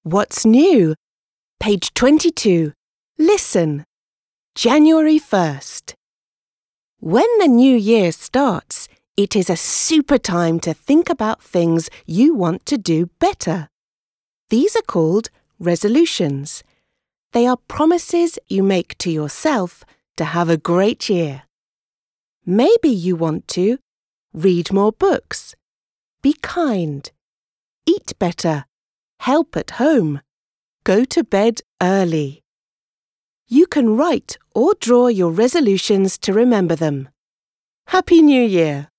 What's new? Page 22. Listen. January 1st. When the new year starts, it is a super time to think about things you want to do better. These are called resolutions. They are promises you make to yourself to have a great year. Maybe you want to read more books, be kind, eat better, help at home, go to bed early. You can write or draw your resolutions to remember them. Happy New Year!